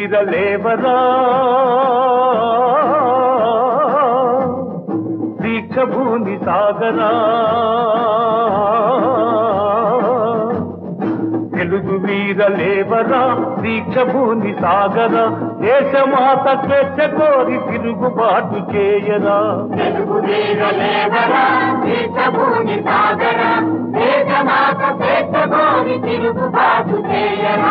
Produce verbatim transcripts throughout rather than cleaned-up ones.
వీరలేవరా దీక్షభూమి సాగరా తెలుగు వీరలేవరా దీక్షభూమి సాగరా దేశమాత స్వేచ్ఛ కోరి తిరుగుబాటు చేయరా తెలుగు వీరలేవరా దీక్షభూమి సాగరా దేశమాత స్వేచ్ఛ కోరి తిరుగుబాటు చేయరా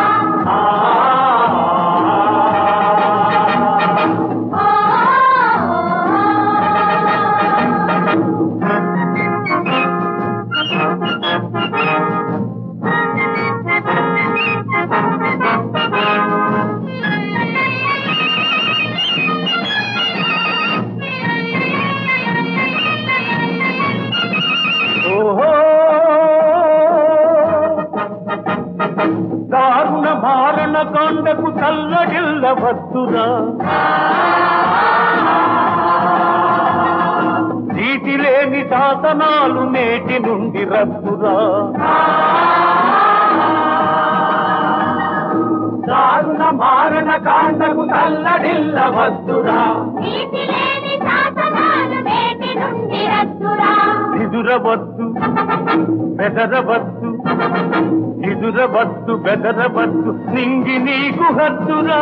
దారుణ మారణ కాండకు తల్లడిల్లవద్దురా నీటి లేని శాసనాలు నేటి నుండి రద్దురా దారుణ మారణ కాండకు తల్లడిల్లవద్దురా ఎదురవద్దు బెదరవద్దు ఎదురవద్దు బెదరవద్దు నింగి నీకు హద్దురా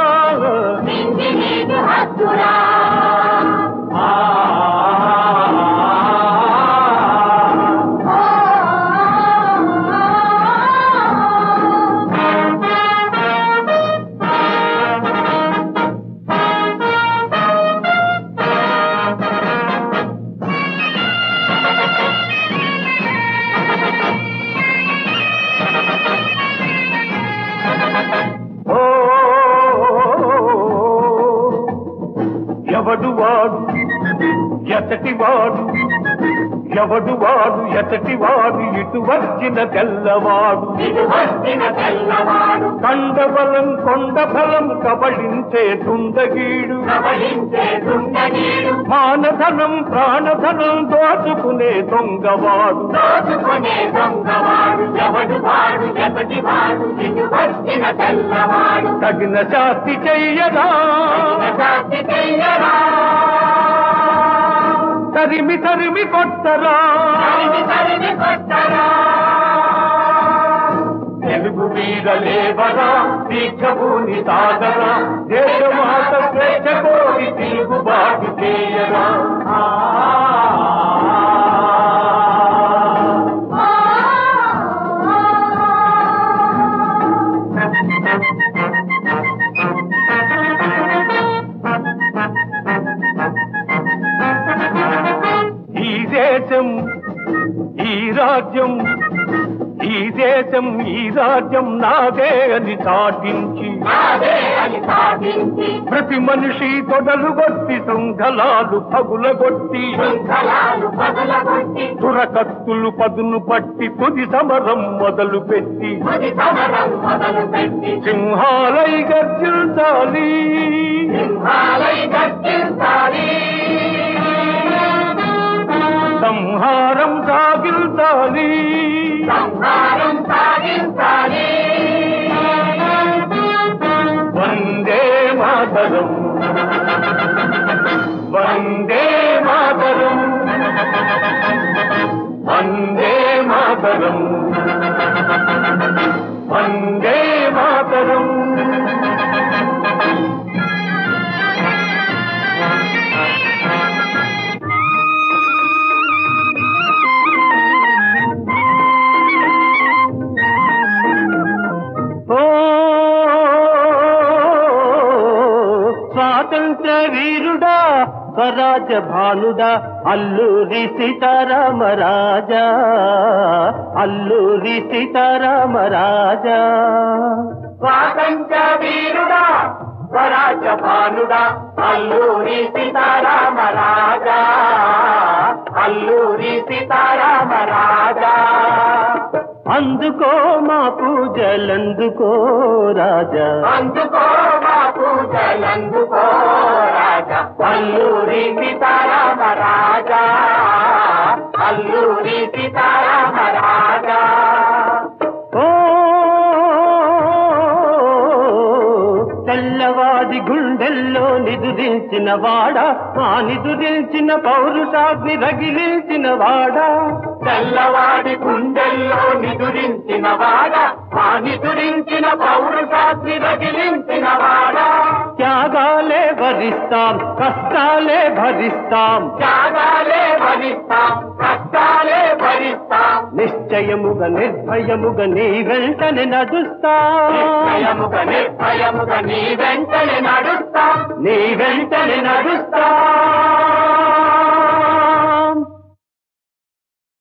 ఎవడు వాడు ఎతటి వాడు ఎవడు వాడు ఎతటి వాడు ఇటు వచ్చిన తెల్లవాడు కండబలం కొండ బలం కబళించే దుండగీడు మానధనం ప్రాణధనం దోచుకునే దొంగవాడు తగిన శాస్తి చెయ్యరా తరిమి తరిమి కొట్టరా తెలుగు వీరలేవరా దీక్షభూమి సాగరా దేశమాత స్వేచ్ఛ కోరి తిరుగుబాటు చేయరా ఈ దేశం ఈ రాజ్యం ఈ దేశం ఈ రాజ్యం నాదే అని సాధించి ప్రతి మనిషి తొడలు కొట్టి శృంఖలాలు పగులగొట్టి తురకత్తులు పదును పట్టి తుది సమరం మొదలు పెట్టి సింహాలై గర్జించాలి సంహారం సాగించాలి వందే మాతరం వందే మాతరం వందే మాతరం వందే మాతరం స్వాతంత్ర వీరుడా స్వరాజ భానుడా అల్లూరి సీతారామరాజా అల్లూరి సీతారామరాజా స్వాతంత్ర వీరుడా స్వరాజ భానుడా అల్లూరి సీతారామరాజా అల్లూరి సీతారామరాజా అందుకో మా పూజలందుకో రాజా అందుకో మా పూజలందుకో రాజా అల్లూరి సీతారామరాజా అల్లూరి తెల్లవాడి గుండెల్లో నిదురించిన వాడా, ఆ నిదురించిన పౌరుషాగ్ని రగిలించిన వాడా. తెల్లవాడి గుండెల్లో నిదురించిన వాడా, ఆ నిదురించిన పౌరుషాగ్ని రగిలించిన వాడా. త్యాగాలే భరిస్తాం, కష్టాలే భరిస్తాం, త్యాగాలే భరిస్తాం, కష్టాలే భరిస్తాం. నిశ్చయముగా నిర్భయముగా నీ వెంటనే నడుస్తాం, నిశ్చయముగా నిర్భయముగా నీ వెంటనే నడుస్తాం, నీ వెంటనే నడుస్తాం.